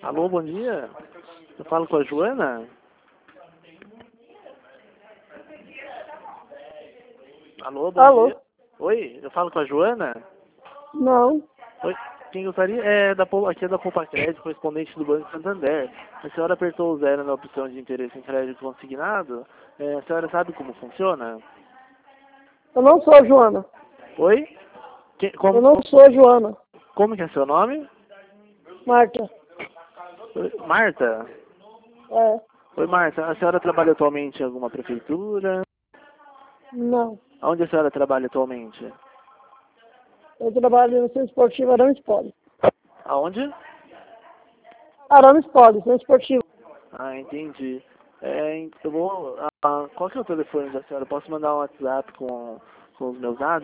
Alô, bom dia. Eu falo com a Joana? Alô, bom Alô? dia. Oi, eu falo com a Joana? Não, Oi, quem gostaria é aqui é da Poupa Crédito, correspondente do Banco Santander. A senhora apertou o 0 na opção de interesse em crédito consignado. A senhora sabe como funciona? eu não sou a Joana. Oi? Eu não sou a Joana. Como que é seu nome? Marta. Oi, Marta? É. Oi, Marta. A senhora trabalha atualmente em alguma prefeitura? Não. Onde a senhora trabalha atualmente? Eu trabalho no Centro Esportivo Arames Poli. Aonde? Arames Poli, Centro Esportivo. Ah, entendi. Eu vou. Qual que é o telefone da senhora? Eu posso mandar um WhatsApp com os meus dados?